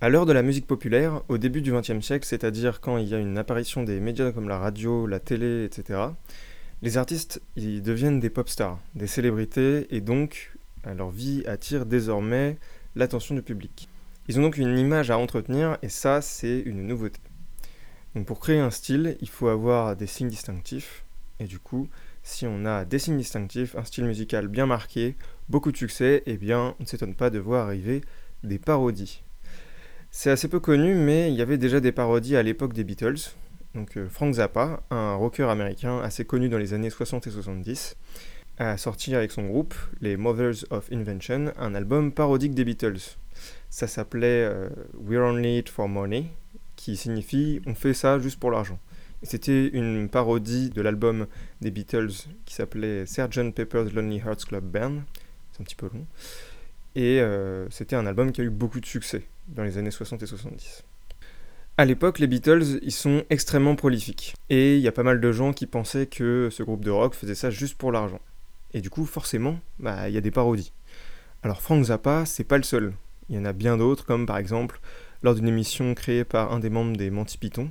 À l'heure de la musique populaire, au début du XXe siècle, c'est-à-dire quand il y a une apparition des médias comme la radio, la télé, etc., les artistes ils deviennent des pop stars, des célébrités, et donc leur vie attire désormais l'attention du public. Ils ont donc une image à entretenir, et ça, c'est une nouveauté. Donc pour créer un style, il faut avoir des signes distinctifs, et du coup, si on a des signes distinctifs, un style musical bien marqué, beaucoup de succès, eh bien, on ne s'étonne pas de voir arriver des parodies. C'est assez peu connu, mais il y avait déjà des parodies à l'époque des Beatles. Donc Frank Zappa, un rocker américain assez connu dans les années 60 et 70, a sorti avec son groupe, les Mothers of Invention, un album parodique des Beatles. Ça s'appelait We're Only It for Money, qui signifie « on fait ça juste pour l'argent ». C'était une parodie de l'album des Beatles qui s'appelait Sgt. Pepper's Lonely Hearts Club Band, c'est un petit peu long, et c'était un album qui a eu beaucoup de succès dans les années 60 et 70. À l'époque, les Beatles, ils sont extrêmement prolifiques, et il y a pas mal de gens qui pensaient que ce groupe de rock faisait ça juste pour l'argent. Et du coup, forcément, il y a des parodies. Alors Frank Zappa, c'est pas le seul. Il y en a bien d'autres, comme par exemple lors d'une émission créée par un des membres des Monty Python,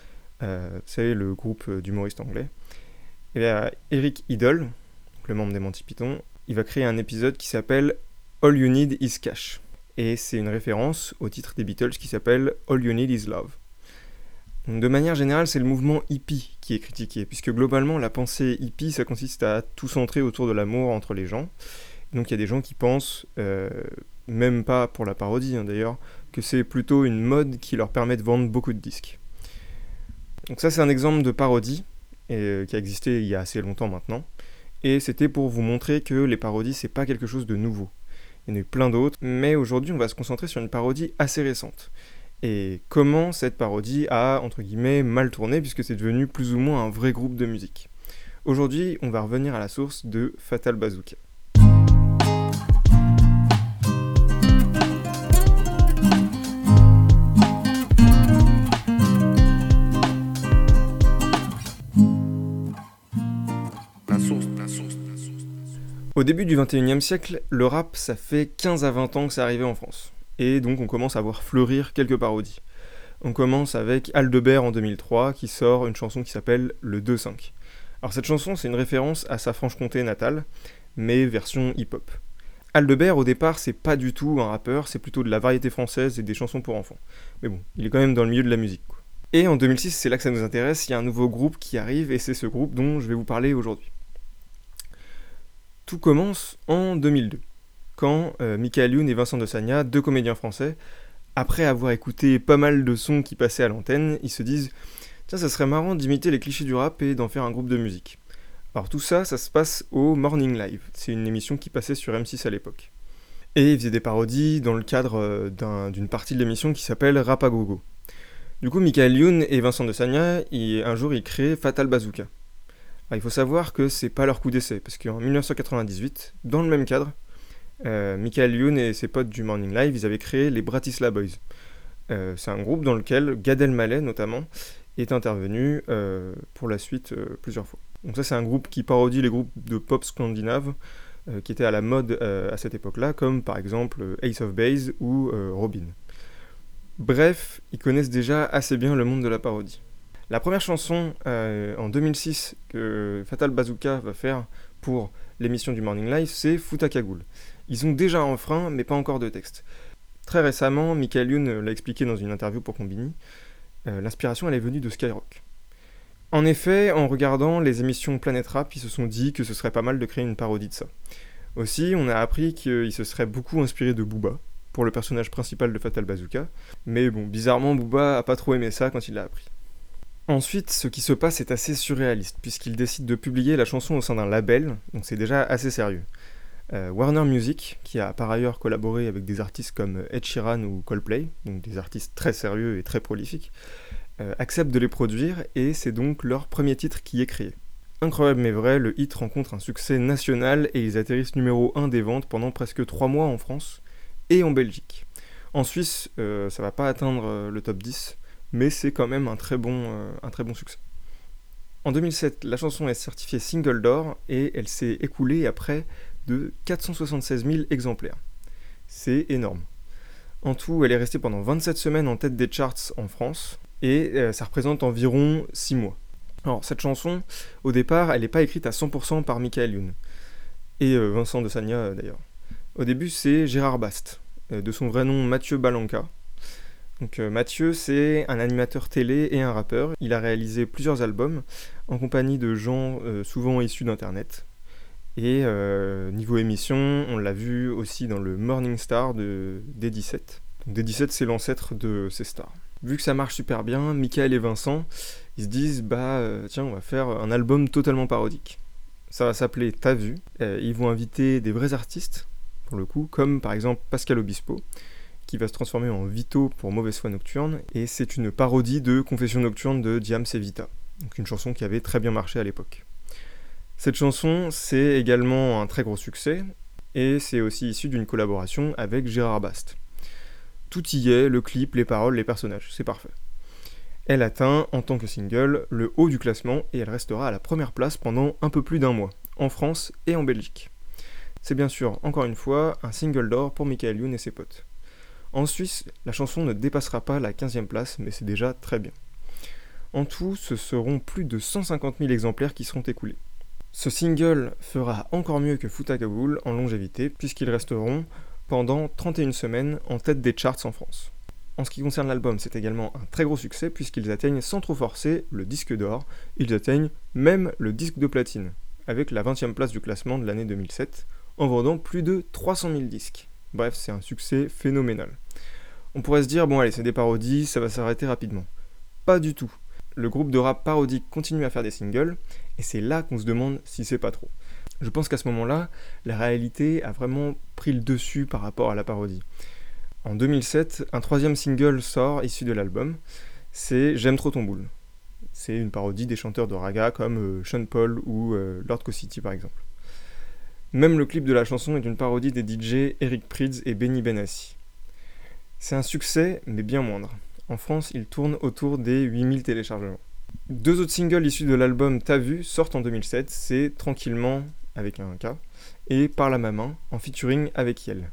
c'est le groupe d'humoristes anglais. Et là, Eric Idle, le membre des Monty Python, il va créer un épisode qui s'appelle All You Need Is Cash. Et c'est une référence au titre des Beatles qui s'appelle All You Need Is Love. Donc de manière générale, c'est le mouvement hippie qui est critiqué, puisque globalement, la pensée hippie, ça consiste à tout centrer autour de l'amour entre les gens. Donc il y a des gens qui pensent, même pas pour la parodie d'ailleurs, que c'est plutôt une mode qui leur permet de vendre beaucoup de disques. Donc ça, c'est un exemple de parodie, qui a existé il y a assez longtemps maintenant, et c'était pour vous montrer que les parodies, c'est pas quelque chose de nouveau. Il y en a eu plein d'autres, mais aujourd'hui on va se concentrer sur une parodie assez récente. Et comment cette parodie a, entre guillemets, mal tourné, puisque c'est devenu plus ou moins un vrai groupe de musique. Aujourd'hui, on va revenir à la source de Fatal Bazooka. Au début du XXIe siècle, le rap, ça fait 15 à 20 ans que c'est arrivé en France. Et donc on commence à voir fleurir quelques parodies. On commence avec Aldebert en 2003, qui sort une chanson qui s'appelle Le 2-5. Alors cette chanson, c'est une référence à sa Franche-Comté natale, mais version hip-hop. Aldebert, au départ, c'est pas du tout un rappeur, c'est plutôt de la variété française et des chansons pour enfants. Mais bon, il est quand même dans le milieu de la musique, quoi. Et en 2006, c'est là que ça nous intéresse, il y a un nouveau groupe qui arrive, et c'est ce groupe dont je vais vous parler aujourd'hui. Tout commence en 2002, quand Michael Youn et Vincent de Sagna, deux comédiens français, après avoir écouté pas mal de sons qui passaient à l'antenne, ils se disent « Tiens, ça serait marrant d'imiter les clichés du rap et d'en faire un groupe de musique. » Alors tout ça, ça se passe au Morning Live, c'est une émission qui passait sur M6 à l'époque. Et ils faisaient des parodies dans le cadre d'une partie de l'émission qui s'appelle Rap à Gogo. Du coup, Michael Youn et Vincent de Sagna, un jour, ils créent Fatal Bazooka. Alors, il faut savoir que c'est pas leur coup d'essai, parce qu'en 1998, dans le même cadre, Michael Youn et ses potes du Morning Live, ils avaient créé les Bratislava Boys. C'est un groupe dans lequel Gad Elmaleh, notamment, est intervenu pour la suite plusieurs fois. Donc ça, c'est un groupe qui parodie les groupes de pop scandinaves qui étaient à la mode à cette époque-là, comme par exemple Ace of Base ou Robin. Bref, ils connaissent déjà assez bien le monde de la parodie. La première chanson en 2006 que Fatal Bazooka va faire pour l'émission du Morning Live, c'est Fouta Cagoule. Ils ont déjà un refrain, mais pas encore de texte. Très récemment, Michael Youn l'a expliqué dans une interview pour Combini, l'inspiration elle est venue de Skyrock. En effet, en regardant les émissions Planet Rap, ils se sont dit que ce serait pas mal de créer une parodie de ça. Aussi, on a appris qu'il se serait beaucoup inspiré de Booba, pour le personnage principal de Fatal Bazooka, mais bon, bizarrement, Booba a pas trop aimé ça quand il l'a appris. Ensuite, ce qui se passe est assez surréaliste, puisqu'il décide de publier la chanson au sein d'un label, donc c'est déjà assez sérieux. Warner Music, qui a par ailleurs collaboré avec des artistes comme Ed Sheeran ou Coldplay, donc des artistes très sérieux et très prolifiques, accepte de les produire, et c'est donc leur premier titre qui est créé. Incroyable mais vrai, le hit rencontre un succès national et ils atterrissent numéro 1 des ventes pendant presque 3 mois en France et en Belgique. En Suisse, ça va pas atteindre le top 10, mais c'est quand même un très bon succès. En 2007, la chanson est certifiée single d'or et elle s'est écoulée à près de 476 000 exemplaires. C'est énorme. En tout, elle est restée pendant 27 semaines en tête des charts en France, et ça représente environ 6 mois. Alors, cette chanson, au départ, elle n'est pas écrite à 100% par Michael Youn, et Vincent de Sagna d'ailleurs. Au début, c'est Gérard Bast, de son vrai nom Mathieu Balanca. Donc Mathieu, c'est un animateur télé et un rappeur. Il a réalisé plusieurs albums en compagnie de gens souvent issus d'internet. Et niveau émission, on l'a vu aussi dans le Morning Star de D17. Donc D17, c'est l'ancêtre de ces stars. Vu que ça marche super bien, Michael et Vincent, ils se disent tiens, on va faire un album totalement parodique. Ça va s'appeler T'as vu. Ils vont inviter des vrais artistes, pour le coup, comme par exemple Pascal Obispo, qui va se transformer en Vito pour Mauvaise foi nocturne, et c'est une parodie de Confession nocturne de Diams et Vita, donc une chanson qui avait très bien marché à l'époque. Cette chanson, c'est également un très gros succès, et c'est aussi issu d'une collaboration avec Gérard Bast. Tout y est, le clip, les paroles, les personnages, c'est parfait. Elle atteint, en tant que single, le haut du classement, et elle restera à la première place pendant un peu plus d'1 mois, en France et en Belgique. C'est bien sûr, encore une fois, un single d'or pour Michael Youn et ses potes. En Suisse, la chanson ne dépassera pas la 15e place, mais c'est déjà très bien. En tout, ce seront plus de 150 000 exemplaires qui seront écoulés. Ce single fera encore mieux que Futagaboul en longévité, puisqu'ils resteront pendant 31 semaines en tête des charts en France. En ce qui concerne l'album, c'est également un très gros succès, puisqu'ils atteignent sans trop forcer le disque d'or, ils atteignent même le disque de platine, avec la 20e place du classement de l'année 2007, en vendant plus de 300 000 disques. Bref, c'est un succès phénoménal. On pourrait se dire, bon allez, c'est des parodies, ça va s'arrêter rapidement. Pas du tout. Le groupe de rap parodique continue à faire des singles, et c'est là qu'on se demande si c'est pas trop. Je pense qu'à ce moment-là, la réalité a vraiment pris le dessus par rapport à la parodie. En 2007, un 3e single sort issu de l'album, c'est J'aime trop ton boule. C'est une parodie des chanteurs de raga comme Sean Paul ou Lord City par exemple. Même le clip de la chanson est une parodie des DJ Eric Prydz et Benny Benassi. C'est un succès, mais bien moindre. En France, il tourne autour des 8000 téléchargements. 2 autres singles issus de l'album T'as vu sortent en 2007, c'est Tranquillement, avec un K, et Par la main, en featuring avec Yel.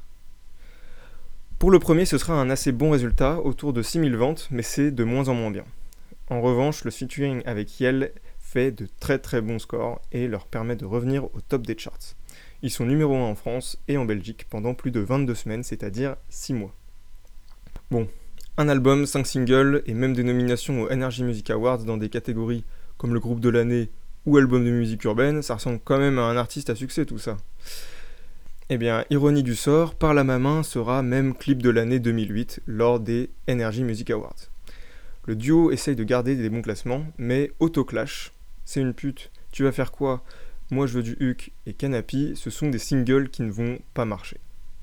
Pour le premier, ce sera un assez bon résultat, autour de 6000 ventes, mais c'est de moins en moins bien. En revanche, le featuring avec Yel fait de très très bons scores et leur permet de revenir au top des charts. Ils sont numéro 1 en France et en Belgique pendant plus de 22 semaines, c'est-à-dire 6 mois. Bon, un album, 5 singles et même des nominations aux Energy Music Awards dans des catégories comme le groupe de l'année ou album de musique urbaine, ça ressemble quand même à un artiste à succès tout ça. Eh bien, ironie du sort, Par la main sera même clip de l'année 2008 lors des Energy Music Awards. Le duo essaye de garder des bons classements, mais autoclash, C'est une pute, Tu vas faire quoi, Moi je veux du Huc et Canapi, ce sont des singles qui ne vont pas marcher.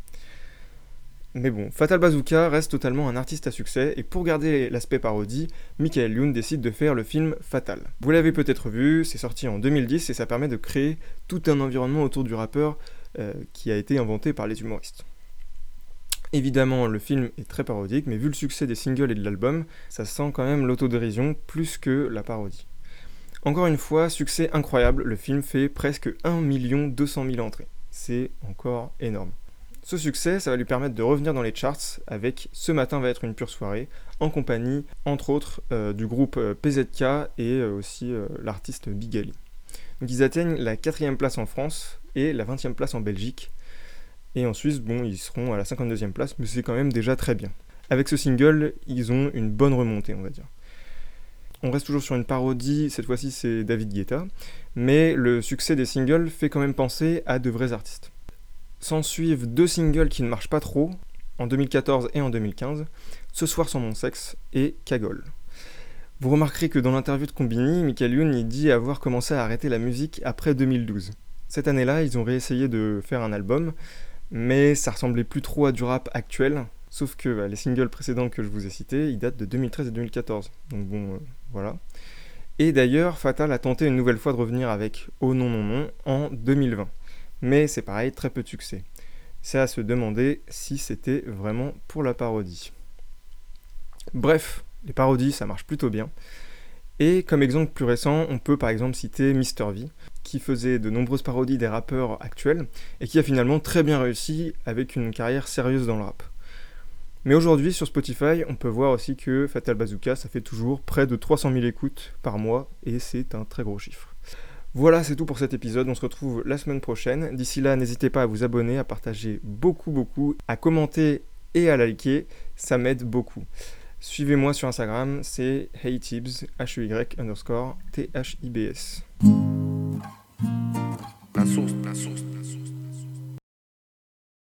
Mais bon, Fatal Bazooka reste totalement un artiste à succès, et pour garder l'aspect parodie, Michael Youn décide de faire le film Fatal. Vous l'avez peut-être vu, c'est sorti en 2010 et ça permet de créer tout un environnement autour du rappeur qui a été inventé par les humoristes. Évidemment, le film est très parodique, mais vu le succès des singles et de l'album, ça sent quand même l'autodérision plus que la parodie. Encore une fois, succès incroyable, le film fait presque 1 200 000 entrées. C'est encore énorme. Ce succès, ça va lui permettre de revenir dans les charts avec Ce matin va être une pure soirée, en compagnie, entre autres, du groupe PZK et aussi l'artiste Big Ali. Donc ils atteignent la 4e place en France et la 20e place en Belgique. Et en Suisse, bon, ils seront à la 52e place, mais c'est quand même déjà très bien. Avec ce single, ils ont une bonne remontée, on va dire. On reste toujours sur une parodie, cette fois-ci c'est David Guetta, mais le succès des singles fait quand même penser à de vrais artistes. S'en suivent 2 singles qui ne marchent pas trop, en 2014 et en 2015, Ce soir sans mon sexe et Cagole. Vous remarquerez que dans l'interview de Combini, Michael Youn y dit avoir commencé à arrêter la musique après 2012. Cette année-là, ils ont réessayé de faire un album, mais ça ressemblait plus trop à du rap actuel, sauf que les singles précédents que je vous ai cités, ils datent de 2013 et 2014. Donc bon, voilà. Et d'ailleurs, Fatal a tenté une nouvelle fois de revenir avec Oh non non non en 2020. Mais c'est pareil, très peu de succès. C'est à se demander si c'était vraiment pour la parodie. Bref, les parodies, ça marche plutôt bien. Et comme exemple plus récent, on peut par exemple citer Mr V, qui faisait de nombreuses parodies des rappeurs actuels, et qui a finalement très bien réussi avec une carrière sérieuse dans le rap. Mais aujourd'hui, sur Spotify, on peut voir aussi que Fatal Bazooka, ça fait toujours près de 300 000 écoutes par mois, et c'est un très gros chiffre. Voilà, c'est tout pour cet épisode, on se retrouve la semaine prochaine. D'ici là, n'hésitez pas à vous abonner, à partager beaucoup, à commenter et à liker, ça m'aide beaucoup. Suivez-moi sur Instagram, c'est heytibs, HEY_THIBS. La source.